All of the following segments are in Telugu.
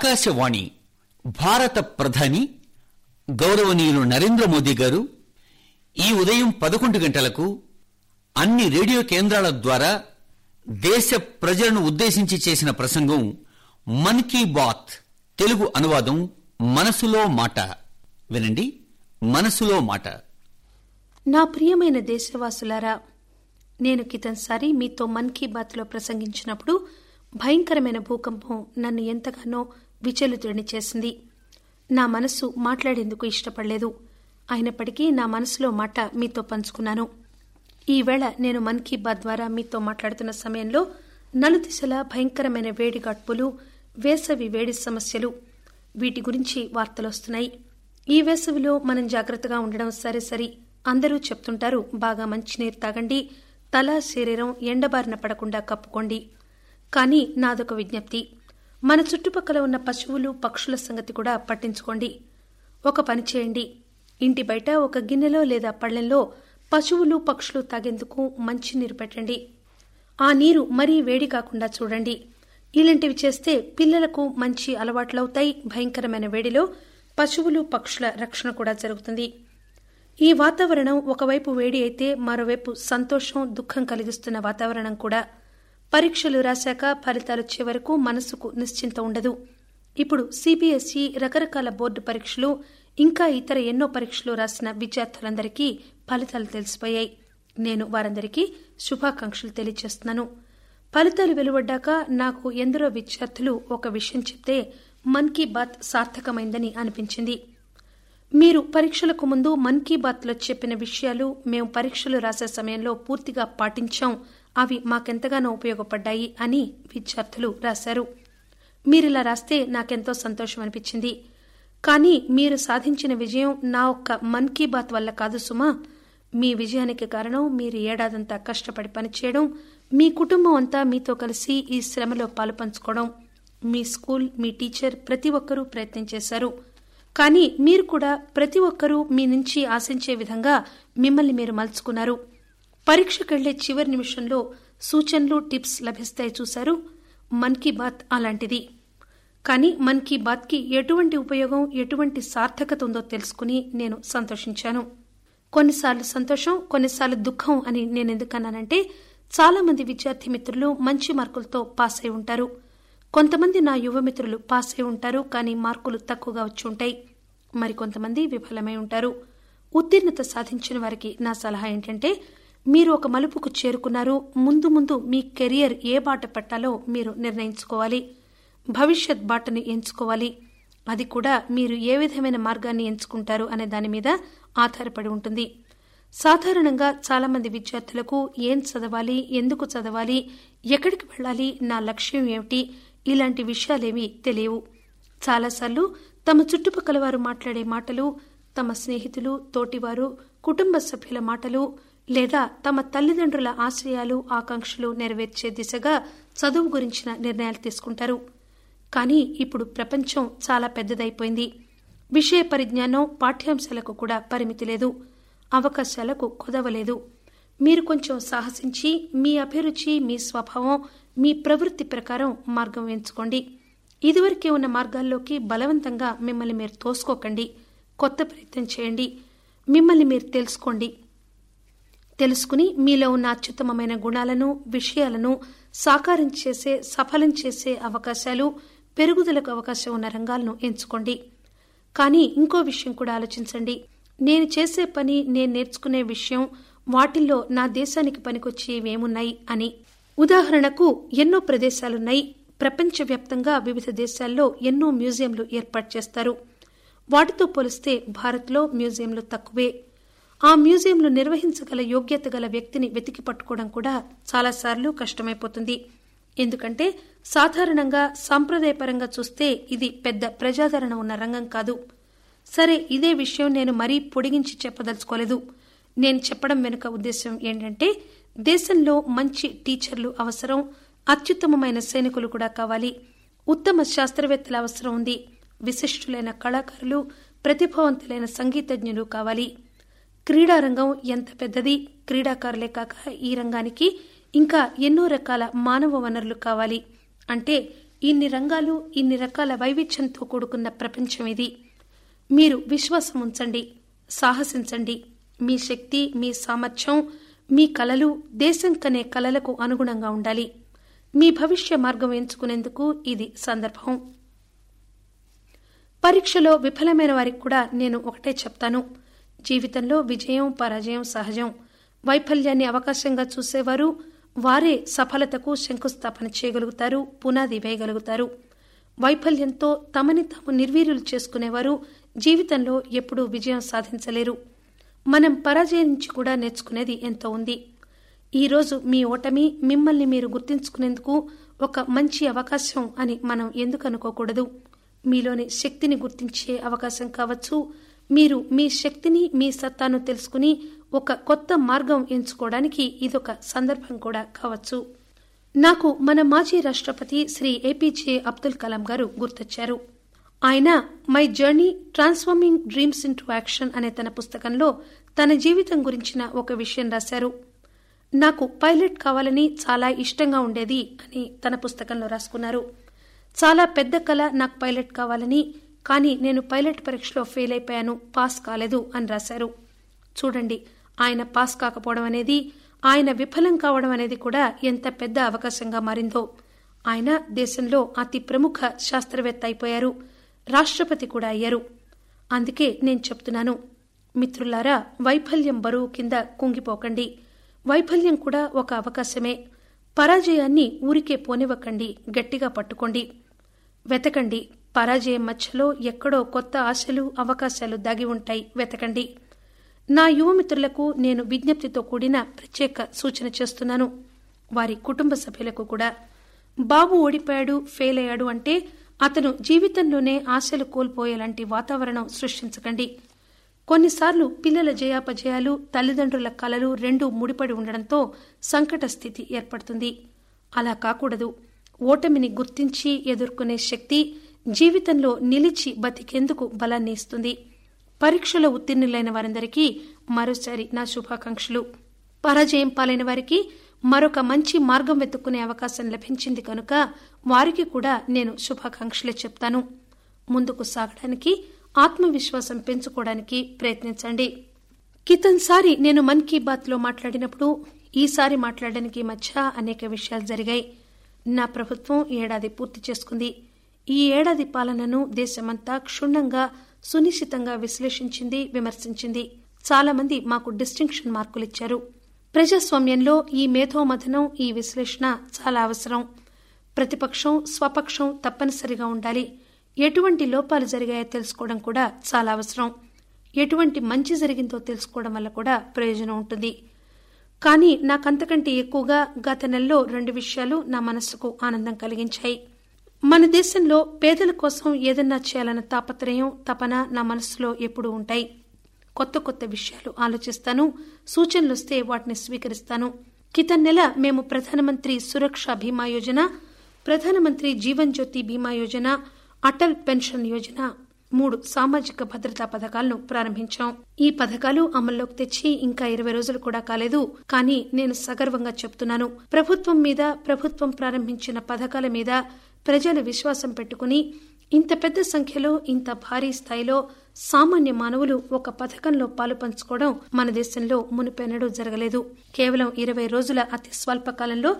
ఆకాశవాణి భారత ప్రధాని గౌరవనీయులు నరేంద్ర మోదీ గారు ఈ ఉదయం 11 గంటలకు అన్ని రేడియో కేంద్రాల ద్వారా దేశ ప్రజలను ఉద్దేశించి చేసిన ప్రసంగం మన్ కీ బాత్ తెలుగు అనువాదం మనసులో మాట. వినండి, మనసులో మాట. నా ప్రియమైన దేశవాసులారా, నేను కితంసారి మీతో మన్ కీ బాత్లో ప్రసంగించినప్పుడు భయంకరమైన భూకంపం నన్ను ఎంతగానో విచలితుడిని చేసింది. నా మనసు మాట్లాడేందుకు ఇష్టపడలేదు. అయినప్పటికీ నా మనసులో మాట మీతో పంచుకున్నాను. ఈవేళ నేను మన్ కీ బాత్ ద్వారా మీతో మాట్లాడుతున్న సమయంలో నలుదిశలా భయంకరమైన వేడిగాడ్పులు, వేసవి వేడి సమస్యలు, వీటి గురించి వార్తలొస్తున్నాయి. ఈ వేసవిలో మనం జాగ్రత్తగా ఉండడం సరే, అందరూ చెప్తుంటారు బాగా మంచినీరు తాగండి, తల శరీరం ఎండబారిన పడకుండా కప్పుకోండి. కానీ నాదొక విజ్ఞప్తి, మన చుట్టుపక్కల ఉన్న పశువులు పక్షుల సంగతి కూడా పట్టించుకోండి. ఒక పని చేయండి, ఇంటి బయట ఒక గిన్నెలో లేదా పళ్లెంలో పశువులు పక్షులు తాగేందుకు మంచినీరు పెట్టండి. ఆ నీరు మరీ వేడి కాకుండా చూడండి. ఇలాంటివి చేస్తే పిల్లలకు మంచి అలవాట్లవుతాయి. భయంకరమైన వేడిలో పశువులు పక్షుల రక్షణ కూడా జరుగుతుంది. ఈ వాతావరణం ఒకవైపు వేడి అయితే మరోవైపు సంతోషం, దుఃఖం కలిగిస్తున్న వాతావరణం కూడా. పరీక్షలు రాశాక ఫలితాలొచ్చే వరకు మనసుకు నిశ్చింత ఉండదు. ఇప్పుడు సిబిఎస్ఈ, రకరకాల బోర్డు పరీక్షలు, ఇంకా ఇతర ఎన్నో పరీక్షలు రాసిన విద్యార్థులందరికీ ఫలితాలు తెలిసిపోయాయి. నేను వారందరికీ శుభాకాంక్షలు తెలియజేస్తున్నాను. ఫలితాలు వెలువడ్డాక నాకు ఎందరో విద్యార్థులు ఒక విషయం చెప్తే మన్ కీ బాత్ సార్థకమైందని అనిపించింది. మీరు పరీక్షలకు ముందు మన్ కీ బాత్లో చెప్పిన విషయాలు మేము పరీక్షలు రాసే సమయంలో పూర్తిగా పాటించాం, అవి మాకెంతగానో ఉపయోగపడ్డాయి అని విద్యార్థులు రాశారు. మీరిలా రాస్తే నాకెంతో సంతోషం అనిపించింది. కానీ మీరు సాధించిన విజయం నా ఒక్క మన్ కీ బాత్ వల్ల కాదు సుమా. మీ విజయానికి కారణం మీరు ఏడాదంతా కష్టపడి పనిచేయడం, మీ కుటుంబం అంతా మీతో కలిసి ఈ శ్రమలో పాలుపంచుకోవడం. మీ స్కూల్, మీ టీచర్ ప్రతి ఒక్కరూ ప్రయత్నం చేశారు. కానీ మీరు కూడా ప్రతి ఒక్కరూ మీ నుంచి ఆశించే విధంగా మిమ్మల్ని మీరు మలుచుకున్నారు. పరీక్షకెళ్లే చివరి నిమిషంలో సూచనలు, టిప్స్ లభిస్తాయి చూశారు. మన్ కీ బాత్ అలాంటిది. కానీ మన్ కీ బాత్కి ఎటువంటి ఉపయోగం, ఎటువంటి సార్థకత ఉందో తెలుసుకుని నేను సంతోషించాను. కొన్నిసార్లు సంతోషం, కొన్నిసార్లు దుఃఖం అని నేనెందుకన్నానంటే, చాలా మంది విద్యార్థి మిత్రులు మంచి మార్కులతో పాస్ అయి ఉంటారు. కొంతమంది నా యువ మిత్రులు పాస్ అయి ఉంటారు, కానీ మార్కులు తక్కువగా వచ్చి ఉంటాయి. మరికొంతమంది విఫలమై ఉంటారు. ఉత్తీర్ణత సాధించిన వారికి నా సలహా ఏంటంటే, మీరు ఒక మలుపుకు చేరుకున్నారు. ముందు ముందు మీ కెరియర్ ఏ బాట పట్టాలో మీరు నిర్ణయించుకోవాలి. భవిష్యత్ బాటని ఎంచుకోవాలి. అది కూడా మీరు ఏ విధమైన మార్గాన్ని ఎంచుకుంటారు అనే దాని మీద ఆధారపడి ఉంటుంది. సాధారణంగా చాలా మంది విద్యార్థులకు ఏం చదవాలి, ఎందుకు చదవాలి, ఎక్కడికి వెళ్ళాలి, నా లక్ష్యం ఏమిటి, ఇలాంటి విషయాలేమీ తెలియవు. చాలాసార్లు తమ చుట్టుపక్కల వారు మాట్లాడే మాటలు, తమ స్నేహితులు, తోటివారు, కుటుంబ సభ్యుల మాటలు, లేదా తమ తల్లిదండ్రుల ఆశయాలు, ఆకాంక్షలు నెరవేర్చే దిశగా చదువు గురించిన నిర్ణయాలు తీసుకుంటారు. కానీ ఇప్పుడు ప్రపంచం చాలా పెద్దదైపోయింది. విషయ పరిజ్ఞానం, పాఠ్యాంశాలకు కూడా పరిమితి లేదు. అవకాశాలకు కొదవలేదు. మీరు కొంచెం సాహసించి మీ అభిరుచి, మీ స్వభావం, మీ ప్రవృత్తి ప్రకారం మార్గం ఎంచుకోండి. ఇదివరకే ఉన్న మార్గాల్లోకి బలవంతంగా మిమ్మల్ని మీరు తోసుకోకండి. కొత్త ప్రయత్నం చేయండి. మిమ్మల్ని మీరు తెలుసుకుని మీలో ఉన్న అత్యుత్తమమైన గుణాలను, విషయాలను సాకారం చేసే, సఫలం చేసే అవకాశాలు, పెరుగుదలకు అవకాశం ఉన్న రంగాలను ఎంచుకోండి. కానీ ఇంకో విషయం కూడా ఆలోచించండి. నేను చేసే పని, నేను నేర్చుకునే విషయం, వాటిల్లో నా దేశానికి పనికొచ్చేవేమున్నాయి అని. ఉదాహరణకు ఎన్నో ప్రదేశాలున్నాయి. ప్రపంచవ్యాప్తంగా వివిధ దేశాల్లో ఎన్నో మ్యూజియంలు ఏర్పాటు చేస్తారు. వాటితో పోలిస్తే భారత్లో మ్యూజియంలు తక్కువే. ఆ మ్యూజియంలు నిర్వహించగల యోగ్యత గల వ్యక్తిని వెతికి పట్టుకోవడం కూడా చాలాసార్లు కష్టమైపోతుంది. ఎందుకంటే సాధారణంగా సాంప్రదాయపరంగా చూస్తే ఇది పెద్ద ప్రజాదరణ ఉన్న రంగం కాదు. సరే, ఇదే విషయం నేను మరీ పొడిగించి చెప్పదలుచుకోలేదు. నేను చెప్పడం వెనుక ఉద్దేశం ఏంటంటే, దేశంలో మంచి టీచర్లు అవసరం, అత్యుత్తమమైన సైనికులు కూడా కావాలి. ఉత్తమ శాస్త్రవేత్తల అవసరం ఉంది. విశిష్టులైన కళాకారులు, ప్రతిభావంతులైన సంగీతజ్ఞులు కావాలి. క్రీడారంగం ఎంత పెద్దది. క్రీడాకారులే కాక ఈ రంగానికి ఇంకా ఎన్నో రకాల మానవ వనరులు కావాలి. అంటే ఇన్ని రంగాలు, ఇన్ని రకాల వైవిధ్యంతో కూడుకున్న ప్రపంచం ఇది. మీరు విశ్వాసం ఉంచండి, సాహసించండి. మీ శక్తి, మీ సామర్థ్యం, మీ కలలు దేశం కనే కలలకు అనుగుణంగా ఉండాలి. మీ భవిష్య మార్గం ఎంచుకునేందుకు ఇది సందర్భం. పరీక్షలో విఫలమైన వారికి కూడా నేను ఒకటే చెప్తాను. జీవితంలో విజయం, పరాజయం సహజం. వైఫల్యాన్ని అవకాశంగా చూసేవారు వారే సఫలతకు శంకుస్థాపన చేయగలుగుతారు, పునాది వేయగలుగుతారు. వైఫల్యంతో తమని తాము నిర్వీర్యులు చేసుకునేవారు జీవితంలో ఎప్పుడూ విజయం సాధించలేరు. మనం పరాజయం నుంచి కూడా నేర్చుకునేది ఎంతో ఉంది. ఈరోజు మీ ఓటమి మిమ్మల్ని మీరు గుర్తించుకునేందుకు ఒక మంచి అవకాశం అని మనం ఎందుకు అనుకోకూడదు? మీలోని శక్తిని గుర్తించే అవకాశం కావచ్చు. మీరు మీ శక్తిని, మీ సత్తాను తెలుసుకుని ఒక కొత్త మార్గం ఎంచుకోవడానికి ఇదొక సందర్భం కూడా కావచ్చు. నాకు మన మాజీ రాష్ట్రపతి శ్రీ ఏపీజే అబ్దుల్ కలాం గారు గుర్తొచ్చారు. ఆయన my journey transforming dreams into action అనే తన పుస్తకంలో తన జీవితం గురించిన ఒక విషయం రాశారు. నాకు పైలట్ కావాలని చాలా ఇష్టంగా ఉండేది అని తన పుస్తకంలో రాసుకున్నారు. చాలా పెద్ద కల నాకు పైలట్ కావాలని, కానీ నేను పైలట్ పరీక్షలో ఫెయిల్ అయిపోయాను, పాస్ కాలేదు అని రాశారు. చూడండి, ఆయన పాస్ కాకపోవడం అనేది, ఆయన విఫలం కావడం అనేది కూడా ఎంత పెద్ద అవకాశంగా మారిందో. ఆయన దేశంలో అతి ప్రముఖ శాస్త్రవేత్త అయిపోయారు, రాష్ట్రపతి కూడా అయ్యారు. అందుకే నేను చెప్తున్నాను, మిత్రులారా, వైఫల్యం బరువు కింద కుంగిపోకండి. వైఫల్యం కూడా ఒక అవకాశమే. పరాజయాన్ని ఊరికే పోనివ్వకండి, గట్టిగా పట్టుకోండి, వెతకండి. పరాజయం మధ్యలో ఎక్కడో కొత్త ఆశలు, అవకాశాలు దాగి ఉంటాయి, వెతకండి. నా యువమిత్రులకు నేను విజ్ఞప్తితో కూడిన ప్రత్యేక సూచన చేస్తున్నాను, వారి కుటుంబ సభ్యులకు కూడా. బాబు ఓడిపోయాడు, ఫెయిల్ అయ్యాడు అంటే అతను జీవితంలోనే ఆశలు కోల్పోయేలాంటి వాతావరణం సృష్టించకండి. కొన్నిసార్లు పిల్లల జయాపజయాలు, తల్లిదండ్రుల కలలు రెండూ ముడిపడి ఉండడంతో సంకట స్థితి ఏర్పడుతుంది. అలా కాకూడదు. ఓటమిని గుర్తించి ఎదుర్కొనే శక్తి జీవితంలో నిలిచి బతికేందుకు బలాన్ని ఇస్తుంది. పరీక్షలో ఉత్తీర్ణులైన వారందరికీ మరోసారి నా శుభాకాంక్షలు. పరాజయం పాలైన వారికి మరొక మంచి మార్గం వెతుక్కునే అవకాశం లభించింది కనుక వారికి కూడా నేను శుభాకాంక్షలే చెప్తాను. ముందుకు సాగడానికి, ఆత్మవిశ్వాసం పెంచుకోవడానికి ప్రయత్నించండి. కితన్సారి నేను మన్ కీ బాత్ లో మాట్లాడినప్పుడు, ఈసారి మాట్లాడడానికి మధ్య అనేక విషయాలు జరిగాయి. నా ప్రభుత్వం ఏడాది పూర్తి చేసుకుంది. ఈ ఏడాది పాలనను దేశమంతా క్షుణ్ణంగా, సునిశ్చితంగా విశ్లేషించింది, విమర్శించింది. చాలా మంది మాకు డిస్టింక్షన్ మార్కులిచ్చారు. ప్రజాస్వామ్యంలో ఈ మేధోమథనం, ఈ విశ్లేషణ చాలా అవసరం. ప్రతిపక్షం, స్వపక్షం తప్పనిసరిగా ఉండాలి. ఎటువంటి లోపాలు జరిగాయో తెలుసుకోవడం కూడా చాలా అవసరం. ఎటువంటి మంచి జరిగిందో తెలుసుకోవడం వల్ల కూడా ప్రయోజనం ఉంటుంది. కానీ నాకంతకంటే ఎక్కువగా గత నెలలో 2 విషయాలు నా మనస్సుకు ఆనందం కలిగించాయి. మన దేశంలో పేదల కోసం ఏదన్నా చేయాలన్న తాపత్రయం, తపన నా మనస్సులో ఎప్పుడూ ఉంటాయి. కొత్త కొత్త విషయాలు ఆలోచిస్తాను, సూచనలొస్తే వాటిని స్వీకరిస్తాను. కితన్ నెల మేము ప్రధానమంత్రి సురక్ష బీమా యోజన, ప్రధానమంత్రి జీవన్ జ్యోతి బీమా యోజన, అటల్ పెన్షన్ యోజన 3 సామాజిక భద్రతా పథకాలను ప్రారంభించాం. ఈ పథకాలు అమల్లోకి తెచ్చి ఇంకా 20 రోజులు కూడా కాలేదు. కానీ నేను సగర్వంగా చెప్తున్నాను, ప్రభుత్వం మీద, ప్రభుత్వం ప్రారంభించిన పథకాల మీద ప్రజలు విశ్వాసం పెట్టుకుని ఇంత పెద్ద సంఖ్యలో, ఇంత భారీ స్థాయిలో సామాన్య మానవులు ఒక పథకంలో పాలు పంచుకోవడం మన దేశంలో మునుపెన్నడూ జరగలేదు. కేవలం 20 రోజుల అతి స్వల్ప కాలంలో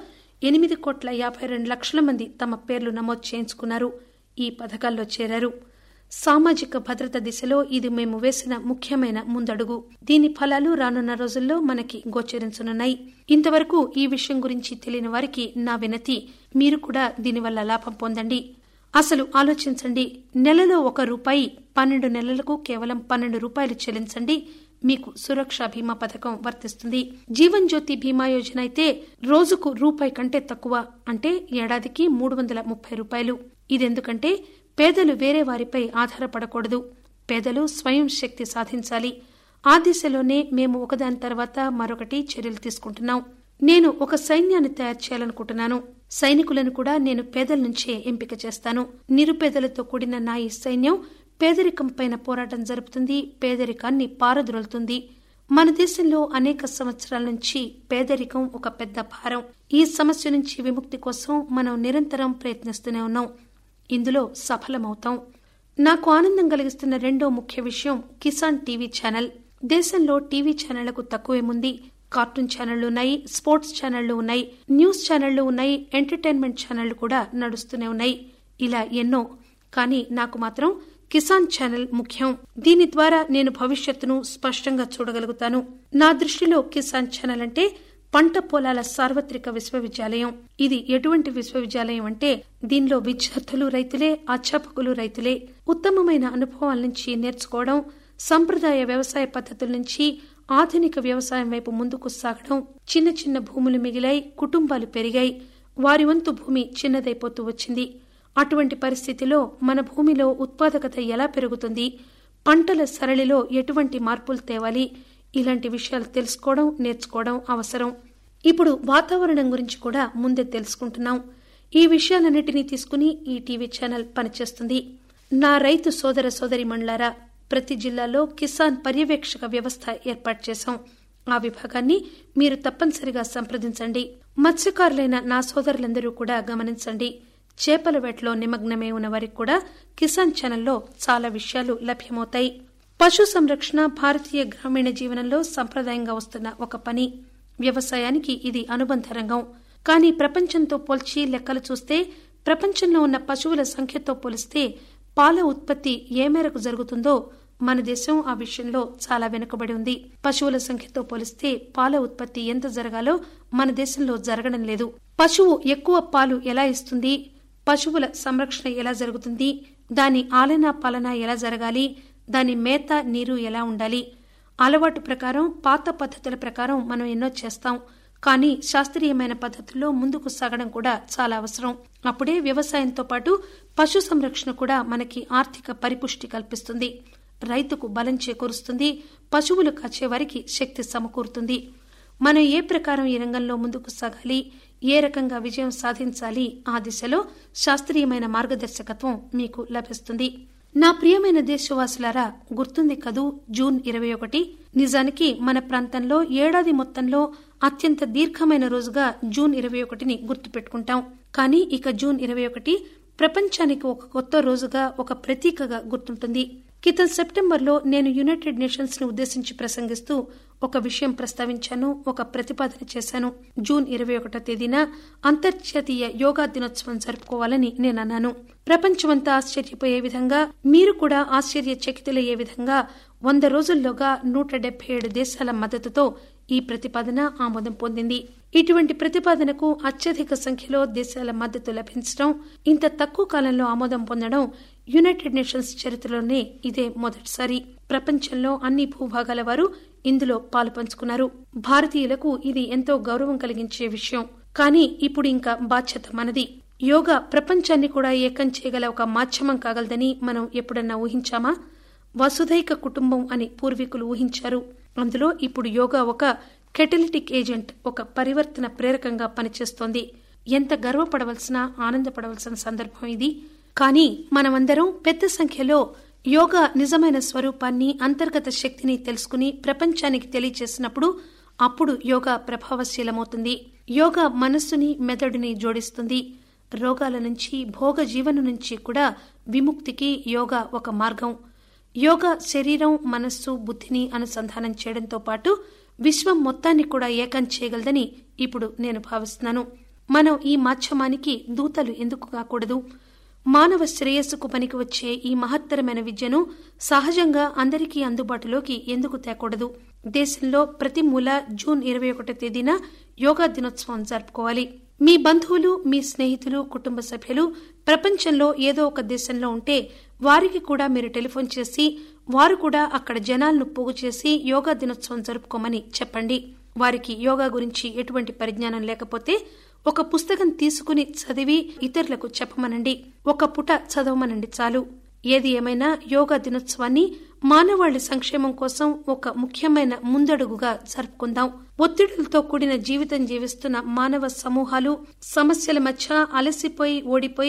8,52,00,000 మంది తమ పేర్లు నమోదు చేయించుకున్నారు, ఈ పథకాల్లో చేరారు. సామాజిక భద్రత దిశలో ఇది మేము వేసిన ముఖ్యమైన ముందడుగు. దీని ఫలాలు రానున్న రోజుల్లో మనకి గోచరించనున్నాయి. ఇంతవరకు ఈ విషయం గురించి తెలియని వారికి నా వినతి, మీరు కూడా దీనివల్ల లాభం పొందండి. అసలు ఆలోచించండి, నెలలో ₹1, 12 నెలలకు కేవలం ₹12 చెల్లించండి, మీకు సురక్ష బీమా పథకం వర్తిస్తుంది. జీవన్ జ్యోతి బీమా యోజన అయితే రోజుకు ₹1 కంటే తక్కువ, అంటే ఏడాదికి ₹330. ఇదెందుకంటే పేదలు వేరే వారిపై ఆధారపడకూడదు. పేదలు స్వయం శక్తి సాధించాలి. ఆ దిశలోనే మేము ఒకదాని తర్వాత మరొకటి చర్యలు తీసుకుంటున్నాం. నేను ఒక సైన్యాన్ని తయారు చేయాలనుకుంటున్నాను. సైనికులను కూడా నేను పేదల నుంచే ఎంపిక చేస్తాను. నిరుపేదలతో కూడిన నా ఈ సైన్యం పేదరికం పైన పోరాటం జరుపుతుంది, పేదరికాన్ని పారద్రోలుతుంది. మన దేశంలో అనేక సంవత్సరాల నుంచి పేదరికం ఒక పెద్ద భారం. ఈ సమస్య నుంచి విముక్తి కోసం మనం నిరంతరం ప్రయత్నిస్తూనే ఉన్నాం. ఇందులో సఫలమవుతాం. నాకు ఆనందం కలిగిస్తున్న రెండో ముఖ్య విషయం కిసాన్ టీవీ ఛానల్. దేశంలో టీవీ ఛానళ్లకు తక్కువేముంది. కార్టూన్ ఛానళ్లు ఉన్నాయి, స్పోర్ట్స్ ఛానళ్లు ఉన్నాయి, న్యూస్ ఛానళ్లు ఉన్నాయి, ఎంటర్టైన్మెంట్ ఛానళ్లు కూడా నడుస్తూనే ఉన్నాయి. ఇలా ఎన్నో. కానీ నాకు మాత్రం కిసాన్ ఛానల్ ముఖ్యం. దీని ద్వారా నేను భవిష్యత్తును స్పష్టంగా చూడగలుగుతాను. నా దృష్టిలో కిసాన్ ఛానల్ అంటే పంట పొలాల సార్వత్రిక విశ్వవిద్యాలయం. ఇది ఎటువంటి విశ్వవిద్యాలయం అంటే దీనిలో విద్యార్థులు రైతులే, అధ్యాపకులు రైతులే. ఉత్తమమైన అనుభవాల నుంచి నేర్చుకోవడం, సంప్రదాయ వ్యవసాయ పద్ధతుల నుంచి ఆధునిక వ్యవసాయం వైపు ముందుకు సాగడం. చిన్న చిన్న భూములు మిగిలాయి, కుటుంబాలు పెరిగాయి, వారి వంతు భూమి చిన్నదైపోతూ వచ్చింది. అటువంటి పరిస్థితిలో మన భూమిలో ఉత్పాదకత ఎలా పెరుగుతుంది, పంటల సరళిలో ఎటువంటి మార్పులు తేవాలి, ఇలాంటి విషయాలు తెలుసుకోవడం, నేర్చుకోవడం అవసరం. ఇప్పుడు వాతావరణం గురించి కూడా ముందే తెలుసుకుంటున్నాం. ఈ విషయాలన్నిటినీ తీసుకుని ఈ టీవీ ఛానల్ పనిచేస్తుంది. నా రైతు సోదర సోదరీమణులారా, ప్రతి జిల్లాలో కిసాన్ పర్యవేక్షక వ్యవస్థ ఏర్పాటు చేశాం. ఆ విభాగాన్ని మీరు తప్పనిసరిగా సంప్రదించండి. మత్స్యకారులైన నా సోదరులందరూ కూడా గమనించండి. చేపల వేటలో నిమగ్నమై ఉన్న వారికి కూడా కిసాన్ ఛానల్లో చాలా విషయాలు లభ్యమవుతాయి. పశు సంరక్షణ భారతీయ గ్రామీణ జీవనంలో సంప్రదాయంగా వస్తున్న ఒక పని. వ్యవసాయానికి ఇది అనుబంధ రంగం. కానీ ప్రపంచంతో పోల్చి లెక్కలు చూస్తే, ప్రపంచంలో ఉన్న పశువుల సంఖ్యతో పోలిస్తే పాల ఉత్పత్తి ఏ మేరకు జరుగుతుందో మన దేశం ఆ విషయంలో చాలా వెనుకబడి ఉంది. పశువుల సంఖ్యతో పోలిస్తే పాల ఉత్పత్తి ఎంత జరగాలో మన దేశంలో జరగడం లేదు. పశువు ఎక్కువ పాలు ఎలా ఇస్తుంది, పశువుల సంరక్షణ ఎలా జరుగుతుంది, దాని ఆలనా పాలన ఎలా జరగాలి, దాని మేత నీరు ఎలా ఉండాలి, అలవాటు ప్రకారం పాత పద్ధతుల ప్రకారం మనం ఎన్నో చేస్తాం. కానీ శాస్త్రీయమైన పద్ధతుల్లో ముందుకు సాగడం కూడా చాలా అవసరం. అప్పుడే వ్యవసాయంతో పాటు పశు సంరక్షణ కూడా మనకి ఆర్థిక పరిపుష్టి కల్పిస్తుంది, రైతుకు బలం చేకూరుస్తుంది, పశువులు కాచేవారికి శక్తి సమకూరుతుంది. మనం ఏ ప్రకారం ఈ రంగంలో ముందుకు సాగాలి, ఏ రకంగా విజయం సాధించాలి, ఆ దిశలో శాస్త్రీయమైన మార్గదర్శకత్వం మీకు లభిస్తుంది. నా ప్రియమైన దేశవాసులారా, గుర్తుంది కదూ జూన్ 21. నిజానికి మన ప్రాంతంలో ఏడాది మొత్తంలో అత్యంత దీర్ఘమైన రోజుగా జూన్ 21ని గుర్తుపెట్టుకుంటాం. కానీ ఇక జూన్ 21 ప్రపంచానికి ఒక కొత్త రోజుగా, ఒక ప్రతీకగా గుర్తుంటుంది. క్రితం సెప్టెంబర్లో నేను యునైటెడ్ నేషన్స్ ని ఉద్దేశించి ప్రసంగిస్తూ ఒక విషయం ప్రస్తావించాను, ఒక ప్రతిపాదన చేశాను. జూన్ 21వ తేదీన అంతర్జాతీయ యోగా దినోత్సవం జరుపుకోవాలని నేనన్నాను. ప్రపంచమంతా ఆశ్చర్యపోయే విధంగా, మీరు కూడా ఆశ్చర్యచకితులయ్యే విధంగా 100 రోజుల్లోగా 177 దేశాల మద్దతుతో ఈ ప్రతిపాదన ఆమోదం పొందింది. ఇటువంటి ప్రతిపాదనకు అత్యధిక సంఖ్యలో దేశాల మద్దతు లభించడం, ఇంత తక్కువ కాలంలో ఆమోదం పొందడం యునైటెడ్ నేషన్స్ చరిత్రలోనే ఇదే మొదటిసారి. ప్రపంచంలో అన్ని భూభాగాల వారు ఇందులో పాలు పంచుకున్నారు. భారతీయులకు ఇది ఎంతో గౌరవం కలిగించే విషయం. కానీ ఇప్పుడు ఇంకా బాధ్యత మనది. యోగా ప్రపంచాన్ని కూడా ఏకం చేయగల ఒక మాధ్యమం కాగలదని మనం ఎప్పుడన్నా ఊహించామా? వసుధైక కుటుంబం అని పూర్వీకులు ఊహించారు. అందులో ఇప్పుడు యోగా ఒక కెటలిటిక్ ఏజెంట్, ఒక పరివర్తన ప్రేరకంగా పనిచేస్తోంది. ఎంత గర్వపడవలసిన, ఆనందపడవలసిన సందర్భం ఇది. కానీ మనమందరం పెద్ద సంఖ్యలో యోగా నిజమైన స్వరూపాన్ని, అంతర్గత శక్తిని తెలుసుకుని ప్రపంచానికి తెలియచేసినప్పుడు అప్పుడు యోగా ప్రభావశీలమవుతుంది. యోగా మనస్సుని, మెదడుని జోడిస్తుంది. రోగాల నుంచి, భోగ జీవనం నుంచి కూడా విముక్తికి యోగా ఒక మార్గం. యోగా శరీరం, మనస్సు, బుద్ధిని అనుసంధానం చేయడంతో పాటు విశ్వం మొత్తాన్ని కూడా ఏకం చేయగలదని ఇప్పుడు నేను భావిస్తున్నాను. మనం ఈ మాధ్యమానికి దూతలు ఎందుకు కాకూడదు? మానవ శ్రేయస్సుకు పనికి వచ్చే ఈ మహత్తరమైన విద్యను సహజంగా అందరికీ అందుబాటులోకి ఎందుకు తేకూడదు? దేశంలో ప్రతి మూల జూన్ 21వ తేదీన యోగా దినోత్సవం జరుపుకోవాలి. మీ బంధువులు, మీ స్నేహితులు, కుటుంబ సభ్యులు ప్రపంచంలో ఏదో ఒక దేశంలో ఉంటే వారికి కూడా మీరు టెలిఫోన్ చేసి, వారు కూడా అక్కడ జనాలను పోగు చేసి యోగా దినోత్సవం జరుపుకోమని చెప్పండి. వారికి యోగా గురించి ఎటువంటి పరిజ్ఞానం లేకపోతే ఒక పుస్తకం తీసుకుని చదివి ఇతరులకు చెప్పమనండి. ఒక పుట చదవమనండి చాలు. ఏది ఏమైనా యోగా దినోత్సవాన్ని మానవాళి సంక్షేమం కోసం ఒక ముఖ్యమైన ముందడుగుగా జరుపుకుందాం. ఒత్తిడులతో కూడిన జీవితం జీవిస్తున్న మానవ సమూహాలు సమస్యల మధ్య అలసిపోయి, ఓడిపోయి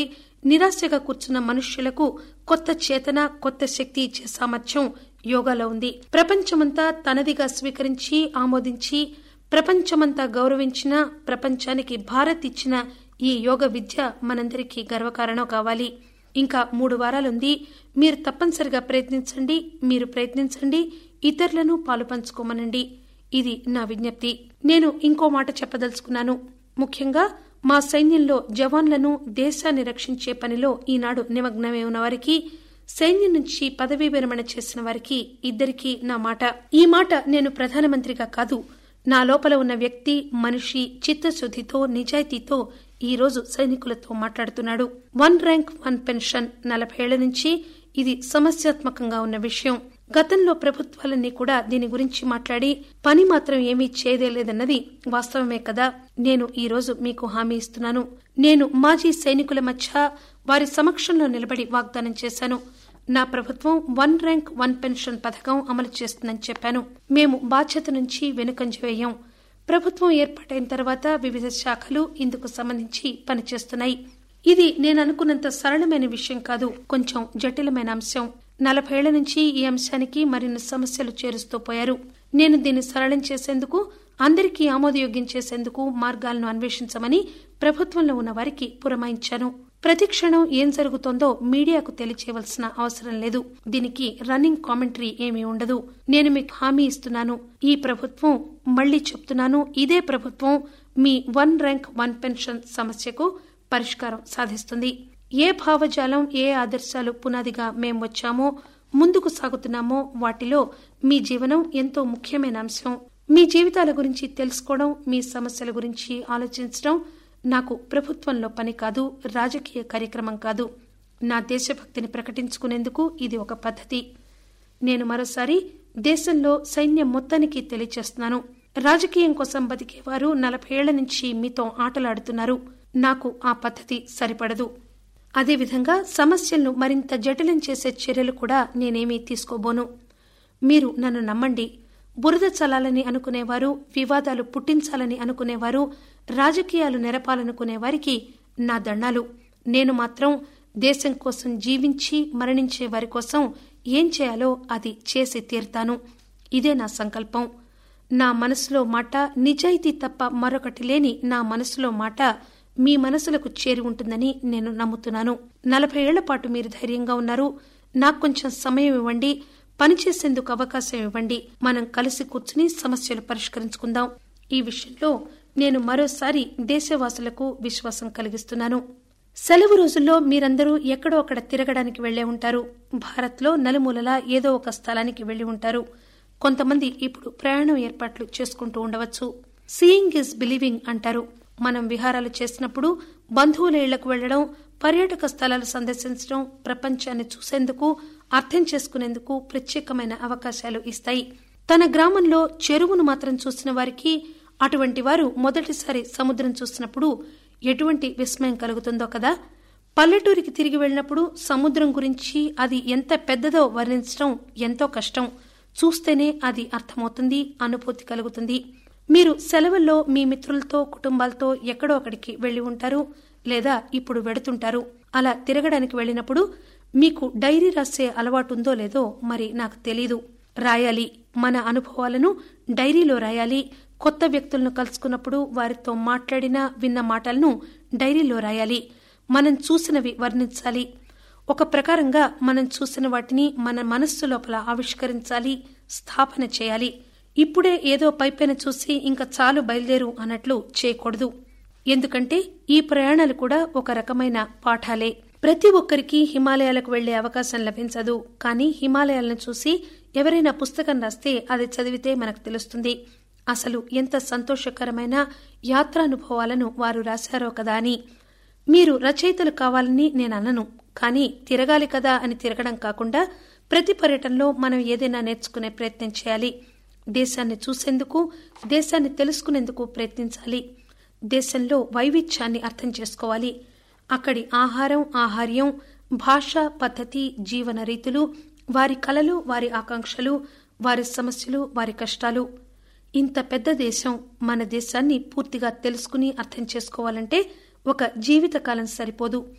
నిరాశగా కూర్చున్న మనుష్యులకు కొత్త చేతన, కొత్త శక్తి ఇచ్చే సామర్థ్యం యోగాలో ఉంది. ప్రపంచమంతా తనదిగా స్వీకరించి, ఆమోదించి, ప్రపంచమంతా గౌరవించిన, ప్రపంచానికి భారత్ ఇచ్చిన ఈ యోగ విద్య మనందరికీ గర్వకారణం కావాలి. ఇంకా 3 వారాలుంది. మీరు తప్పనిసరిగా ప్రయత్నించండి. మీరు ప్రయత్నించండి, ఇతరులను పాలు పంచుకోమనండి. ఇది నా విజ్ఞప్తి. నేను ఇంకో మాట చెప్పదలుచుకున్నాను. ముఖ్యంగా మా సైన్యంలో జవాన్లను, దేశాన్ని రక్షించే పనిలో ఈనాడు నిమగ్నమై ఉన్న వారికి, సైన్యం నుంచి పదవీ విరమణ చేసిన వారికి ఇద్దరికీ నా మాట. ఈ మాట నేను ప్రధానమంత్రిగా కాదు, నా లోపల ఉన్న వ్యక్తి, మనిషి చిత్తశుద్ధితో, నిజాయితీతో ఈ రోజు సైనికులతో మాట్లాడుతున్నాడు. 1 ర్యాంక్ 1 పెన్షన్ 40 ఏళ్ల నుంచి ఇది సమస్యాత్మకంగా ఉన్న విషయం. గతంలో ప్రభుత్వాలన్నీ కూడా దీని గురించి మాట్లాడి పని మాత్రం ఏమీ చేయలేదన్నది వాస్తవమే కదా. నేను ఈ రోజు మీకు హామీ ఇస్తున్నాను. నేను మాజీ సైనికుల మధ్య వారి సమక్షంలో నిలబడి వాగ్దానం చేశాను. నా ప్రభుత్వం 1 ర్యాంక్ 1 పెన్షన్ పథకం అమలు చేస్తుందని చెప్పాను. మేము బాధ్యత నుంచి వెనుకంజ వేయం. ప్రభుత్వం ఏర్పాటైన తర్వాత వివిధ శాఖలు ఇందుకు సంబంధించి పనిచేస్తున్నాయి. ఇది నేను అనుకున్నంత సరళమైన విషయం కాదు, కొంచెం జటిలమైన అంశం. 40 ఏళ్ల నుంచి ఈ అంశానికి మరిన్ని సమస్యలు చేరుస్తూ పోయారు. నేను దీన్ని సరళం చేసేందుకు, అందరికీ ఆమోదయోగ్యం చేసేందుకు మార్గాలను అన్వేషించమని ప్రభుత్వంలో ఉన్న వారికి పురమాయించాను. ప్రతి క్షణం ఏం జరుగుతోందో మీడియాకు తెలియచేయవలసిన అవసరం లేదు. దీనికి రన్నింగ్ కామెంటరీ ఏమీ ఉండదు. నేను మీకు హామీ ఇస్తున్నాను, ఈ ప్రభుత్వం, మళ్లీ చెప్తున్నాను, ఇదే ప్రభుత్వం మీ 1 ర్యాంక్ 1 పెన్షన్ సమస్యకు పరిష్కారం సాధిస్తుంది. ఏ భావజాలం, ఏ ఆదర్శాలు పునాదిగా మేం వచ్చామో, ముందుకు సాగుతున్నామో వాటిలో మీ జీవనం ఎంతో ముఖ్యమైన అంశం. మీ జీవితాల గురించి తెలుసుకోవడం, మీ సమస్యల గురించి ఆలోచించడం నాకు ప్రభుత్వంలో పని కాదు, రాజకీయ కార్యక్రమం కాదు. నా దేశభక్తిని ప్రకటించుకునేందుకు ఇది ఒక పద్ధతి. నేను మరోసారి దేశంలో సైన్యం మొత్తానికి తెలియచేస్తున్నాను, రాజకీయం కోసం బతికేవారు 40 ఏళ్ల నుంచి మీతో ఆటలాడుతున్నారు. నాకు ఆ పద్ధతి సరిపడదు. అదేవిధంగా సమస్యలను మరింత జటిలం చేసే చర్యలు కూడా నేనేమీ తీసుకోబోను. మీరు నన్ను నమ్మండి. బురద చల్లాలని అనుకునేవారు, వివాదాలు పుట్టించాలని అనుకునేవారు, రాజకీయాలు నెరపాలనుకునే వారికి నా దండాలు. నేను మాత్రం దేశం కోసం జీవించి మరణించే వారి కోసం ఏం చేయాలో అది చేసి తీరుతాను. ఇదే నా సంకల్పం. నా మనసులో మాట, నిజాయితీ తప్ప మరొకటి లేని నా మనసులో మాట మీ మనసులకు చేరి ఉంటుందని నేను నమ్ముతున్నాను. 40 ఏళ్ల పాటు మీరు ధైర్యంగా ఉన్నారు. నాకు కొంచెం సమయం ఇవ్వండి, పనిచేసేందుకు అవకాశం ఇవ్వండి. మనం కలిసి కూర్చుని సమస్యలు పరిష్కరించుకుందాం. ఈ విషయంలో నేను మరోసారి దేశవాసులకు విశ్వాసం కలిగిస్తున్నాను. సెలవు రోజుల్లో మీరందరూ ఎక్కడో అక్కడ తిరగడానికి వెళ్లే ఉంటారు. భారత్లో నలుమూలలా ఏదో ఒక స్థలానికి వెళ్లి ఉంటారు. కొంతమంది ఇప్పుడు ప్రయాణం ఏర్పాట్లు చేసుకుంటూ ఉండవచ్చు. సీయింగ్ ఈజ్ బిలీవింగ్ అంటారు. మనం విహారాలు చేసినప్పుడు, బంధువుల ఇళ్లకు వెళ్లడం, పర్యాటక స్థలాలు సందర్శించడం ప్రపంచాన్ని చూసేందుకు, అర్థం చేసుకునేందుకు ప్రత్యేకమైన అవకాశాలు ఇస్తాయి. తన గ్రామంలో చెరువును మాత్రం చూసిన వారికి, అటువంటి వారు మొదటిసారి సముద్రం చూసినప్పుడు ఎటువంటి విస్మయం కలుగుతుందో కదా. పల్లెటూరికి తిరిగి వెళ్లినప్పుడు సముద్రం గురించి, అది ఎంత పెద్దదో వర్ణించడం ఎంతో కష్టం. చూస్తేనే అది అర్థమవుతుంది, అనుభూతి కలుగుతుంది. మీరు సెలవుల్లో మీ మిత్రులతో, కుటుంబాలతో ఎక్కడో అక్కడికి వెళ్లి ఉంటారు, లేదా ఇప్పుడు వెడుతుంటారు. అలా తిరగడానికి వెళ్లినప్పుడు మీకు డైరీ రాసే అలవాటుందో లేదో మరి నాకు తెలీదు. రాయాలి. మన అనుభవాలను డైరీలో రాయాలి. కొత్త వ్యక్తులను కలుసుకున్నప్పుడు వారితో మాట్లాడిన, విన్న మాటలను డైరీలో రాయాలి. మనం చూసినవి వర్ణించాలి. ఒక ప్రకారంగా మనం చూసిన వాటిని మన మనస్సు లోపల ఆవిష్కరించాలి, స్థాపన చేయాలి. ఇప్పుడే ఏదో పైపైన చూసి ఇంకా చాలు బయలుదేరు అన్నట్లు చేయకూడదు. ఎందుకంటే ఈ ప్రయాణాలు కూడా ఒక రకమైన పాఠాలే. ప్రతి ఒక్కరికి హిమాలయాలకు వెళ్లే అవకాశం లభించదు. కానీ హిమాలయాలను చూసి ఎవరైనా పుస్తకం రాస్తే అది చదివితే మనకు తెలుస్తుంది అసలు ఎంత సంతోషకరమైన యాత్రానుభవాలను వారు రాశారో కదా అని. మీరు రచయితలు కావాలని నేను అనను, కానీ తిరగాలి కదా అని తిరగడం కాకుండా ప్రతి పర్యటనలో మనం ఏదైనా నేర్చుకునే ప్రయత్నం చేయాలి. దేశాన్ని చూసేందుకు, దేశాన్ని తెలుసుకునేందుకు ప్రయత్నించాలి. దేశంలో వైవిధ్యాన్ని అర్థం చేసుకోవాలి. అక్కడి ఆహారం, ఆహార్యం, భాష, పద్ధతి, జీవన రీతులు, వారి కలలు, వారి ఆకాంక్షలు, వారి సమస్యలు, వారి కష్టాలు. ఇంత పెద్ద దేశం, మన దేశాన్ని పూర్తిగా తెలుసుకుని అర్థం చేసుకోవాలంటే ఒక జీవితకాలం సరిపోదు.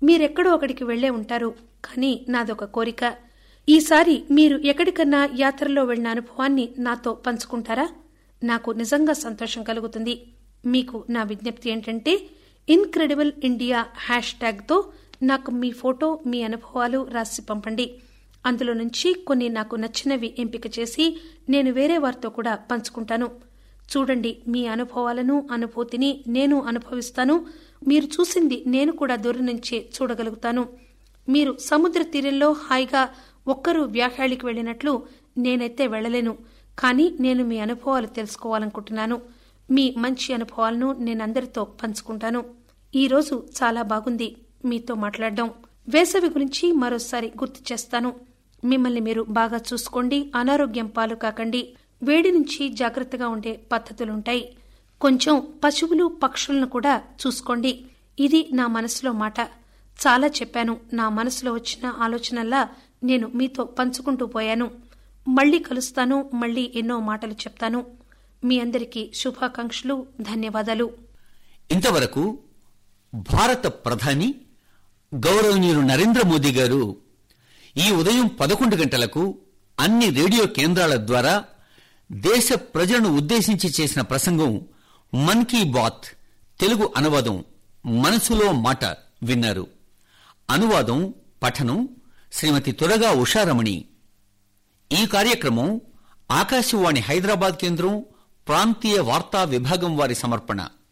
మీరెక్కడో ఒకడికి వెళ్లే ఉంటారు, కానీ నాదొక కోరిక. ఈసారి మీరు ఎక్కడికన్నా యాత్రలో వెళ్లిన అనుభవాన్ని నాతో పంచుకుంటారా? నాకు నిజంగా సంతోషం కలుగుతుంది. మీకు నా విజ్ఞప్తి ఏంటంటే, ఇన్క్రెడిబుల్ ఇండియా #తో నాకు మీ ఫోటో, మీ అనుభవాలు రాసి పంపండి. అందులో నుంచి కొన్ని నాకు నచ్చినవి ఎంపిక చేసి నేను వేరే వారితో కూడా పంచుకుంటాను. చూడండి, మీ అనుభవాలను, అనుభూతిని నేను అనుభవిస్తాను. మీరు చూసింది నేను కూడా దూరం నుంచే చూడగలుగుతాను. మీరు సముద్ర తీరంలో హాయిగా ఒక్కరు వ్యాఖ్యాళికి వెళ్లినట్లు నేనైతే వెళ్లలేను, కానీ నేను మీ అనుభవాలు తెలుసుకోవాలనుకుంటున్నాను. మీ మంచి అనుభవాలను నేనందరితో పంచుకుంటాను. ఈరోజు చాలా బాగుంది మీతో మాట్లాడడం. వేసవి గురించి మరోసారి గుర్తు చేస్తాను. మిమ్మల్ని మీరు బాగా చూసుకోండి, అనారోగ్యం పాలు కాకండి. వేడి నుంచి జాగ్రత్తగా ఉండే పద్ధతులుంటాయి. కొంచెం పశువులు, పక్షులను కూడా చూసుకోండి. ఇది నా మనసులో మాట. చాలా చెప్పాను. నా మనసులో వచ్చిన ఆలోచనల్లా నేను మీతో పంచుకుంటూ పోయాను. మళ్లీ కలుస్తాను, మళ్లీ ఎన్నో మాటలు చెప్తాను. మీ అందరికీ శుభాకాంక్షలు, ధన్యవాదాలు. ఇంతవరకు భారత ప్రధాని గౌరవనీయులు నరేంద్ర మోదీ గారు ఈ ఉదయం 11 గంటలకు అన్ని రేడియో కేంద్రాల ద్వారా దేశ ప్రజలను ఉద్దేశించి చేసిన ప్రసంగం మన్ కీ బాత్ తెలుగు అనువాదం మనసులో మాట విన్నారు. అనువాదం, పఠనం శ్రీమతి తురగా ఉషారమణి. ఈ కార్యక్రమం ఆకాశవాణి హైదరాబాద్ కేంద్రం ప్రాంతీయ వార్తా విభాగం వారి సమర్పణ.